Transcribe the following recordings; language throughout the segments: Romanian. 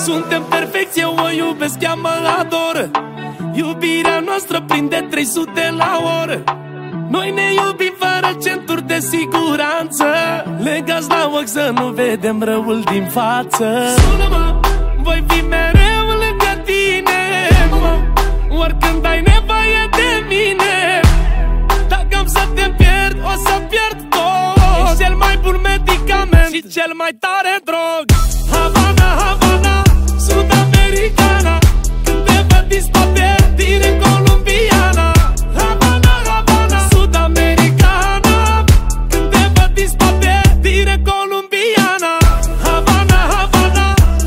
Suntem perfecți, eu o iubesc, ea mă adoră. Iubirea noastră prinde 300 la oră. Noi ne iubim fără centuri de siguranță. Legați la ochi să nu vedem răul din față. Sună-mă, voi fi mereu lângă tine, oricând ai nevoie de mine. Dacă am să te pierd, o să pierd tot. Ești cel mai bun medicament și cel mai tare drog. Havana, Havana, Sud-Americana, când te văd din spate, direct colombiana. Havana, Havana, Sud-Americana, când te văd din spate, direct colombiana. Havana, Havana,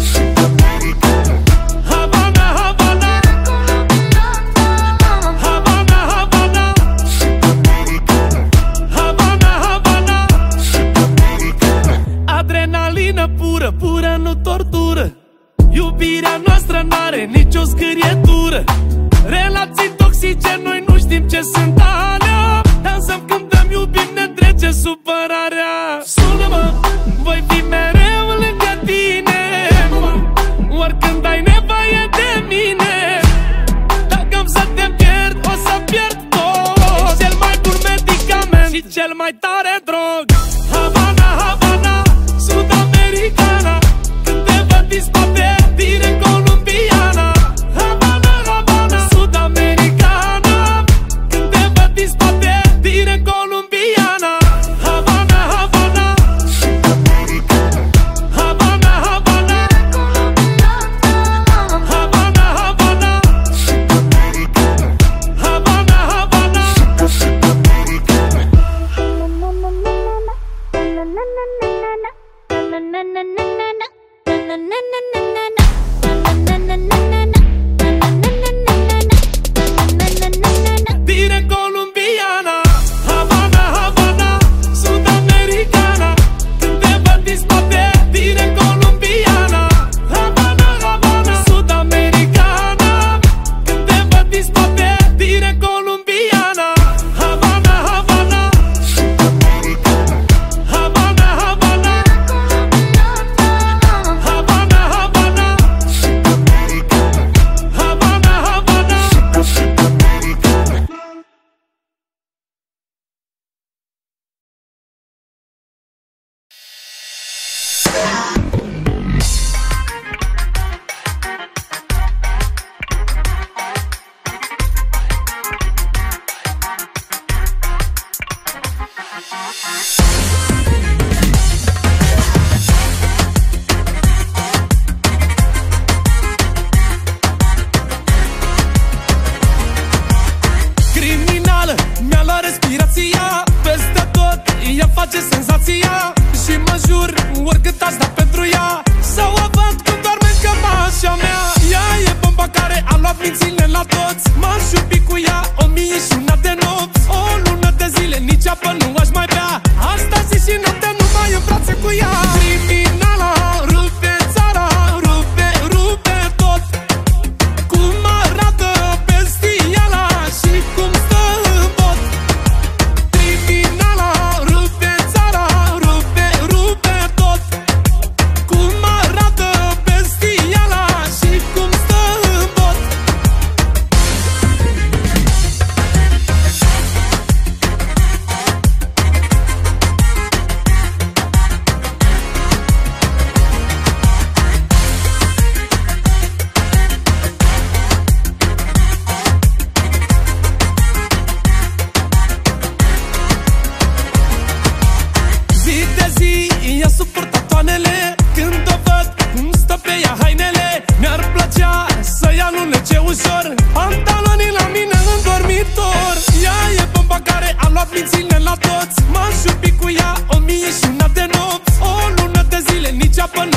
Havana, Havana, Havana, Havana, Havana, Havana. Adrenalină pură, pură, nu tortură. Iubirea noastră n-are nicio scârietură. Relații toxice, noi nu știm ce sunt alea. Dansăm, cântăm, iubim, ne trece supărarea. Sună-mă, voi fi mereu lângă tine, oricând ai nevoie de mine. Dacă am să te pierd, o să pierd tot. Ești cel mai bun medicament și cel mai tare drog. Havana, Havana, Sud-Americana, când te văd din spate, direct colombiana. Havana, Havana, Sud-Americana, când te văd din spate, direct colombiana. Havana, Havana, Havana, Havana, Havana, Havana, Havana, Havana. Direct colombiana. Havana, Havana, Sud-Americana, când te văd din spate, direct colombiana. Havana, Havana, Sud-Americana, când te văd din spate, direct colombiana. Havana, Havana, Havana, Havana, Havana, Havana, Havana, Havana. Criminală, mi-a luat respirația. Peste tot, ea face senzația. Și mă jur, oricât aș da pentru ea, să o văd cum doarme în cămașa mea. Ea e bomba care a luat mințile la toți. M-aș iubi cu ea 1001 de nopți. O lună de zile, nici apă nu aș mai bea. Asta zi și noapte numai în brațe cu ea. Criminala, rupe țara, rupe, rupe tot. Cum arată bestiala și cum stă în bot. Criminala, rupe țara, rupe, rupe tot. Cum arată bestiala și cum stă în bot. Zi de zi, ea suportă toanele. Când o văd cum stă pe ea hainele, mi-ar plăcea să ia lunece ușor pantalonii la mine în dormitor. Ea e bomba care a luat mințile la toți. M-aș iubi cu ea 1001 de nopți. O lună de zile, nici apă